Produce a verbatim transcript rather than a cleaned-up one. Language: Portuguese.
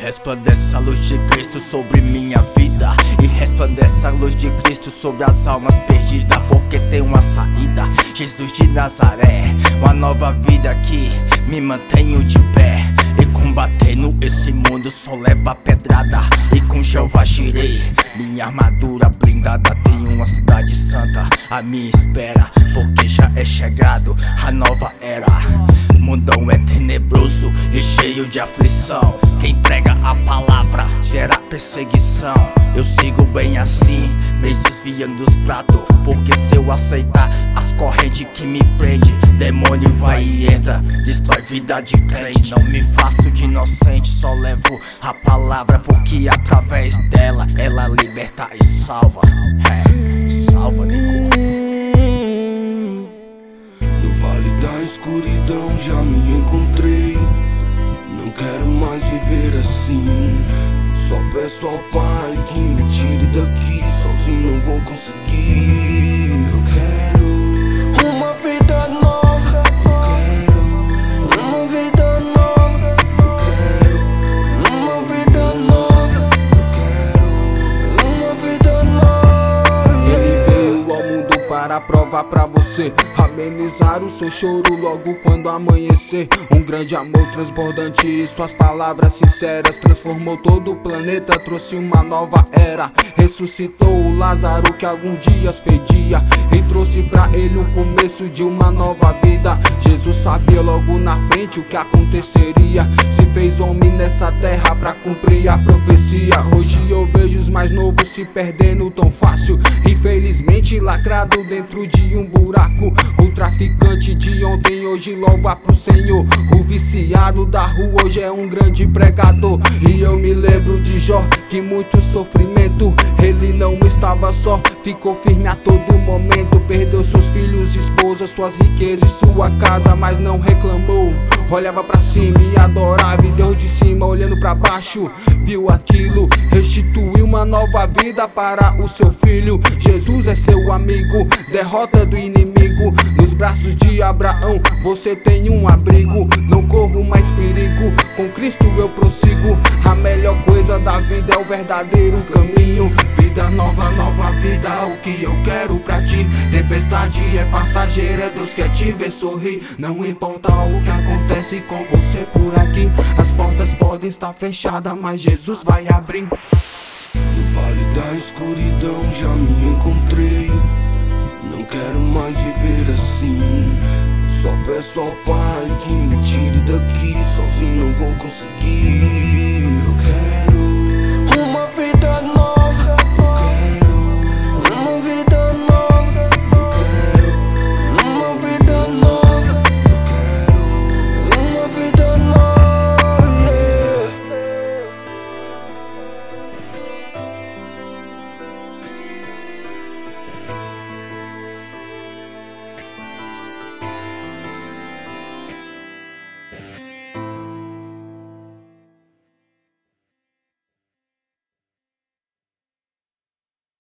resplandece a luz de Cristo sobre minha vida, e resplandece a luz de Cristo sobre as almas perdidas, porque tem uma saída, Jesus de Nazaré, uma nova vida que me mantenho de pé. E combatendo esse mundo só leva pedrada, e com Jeová girei, minha armadura blindada. Tem uma cidade santa à minha espera, porque já é chegado a nova era. Mundão é tenebroso e cheio de aflição, quem prega a palavra gera perseguição. Eu sigo bem assim, me desviando dos pratos, porque se eu aceitar as correntes que me prende, demônio vai e entra, destrói vida de crente. Não me faço de inocente, só levo a palavra, porque através dela ela liberta e salva. É, salva, nego. No vale da escuridão já me encontrei, não quero mais viver assim. Só peço ao Pai que me tire daqui, sozinho não vou conseguir. Eu quero uma vida nova, eu quero uma vida nova, eu quero uma vida nova, eu quero. uma vida nova. Ele veio ao mundo para provar pra você, amenizar o seu choro logo quando amanhecer. Um grande amor transbordante e suas palavras sinceras transformou todo o planeta, trouxe uma nova era. Ressuscitou o Lázaro que algum dias fedia, e trouxe pra ele o começo de uma nova vida. Jesus sabia logo na frente o que aconteceria, se fez homem nessa terra pra cumprir a profecia. Hoje eu vejo os mais novos se perdendo tão fácil, infelizmente lacrado dentro de um buraco. O traficante de ontem hoje louva pro Senhor, o viciado da rua hoje é um grande pregador. E eu me lembro de Jó, que muito sofrimento, ele não estava só, ficou firme a todo momento. Perdeu seus filhos, esposa, suas riquezas e sua casa, mas não reclamou. Olhava pra cima e adorava, e Deus de cima olhando pra baixo viu aquilo, restituiu uma nova vida para o seu filho. Jesus é seu amigo, derrota do inimigo. Nos braços de Abraão você tem um abrigo, não corro mais perigo, com Cristo eu prossigo. A melhor coisa da vida é o verdadeiro caminho. Vida nova, nova vida, o que eu quero pra ti. Tempestade é passageira, Deus quer te ver sorrir. Não importa o que acontece com você por aqui, as portas podem estar fechadas, mas Jesus vai abrir. No vale da escuridão já me encontrei, não quero mais viver assim. Só peço ao Pai que me tire daqui, sozinho não vou conseguir.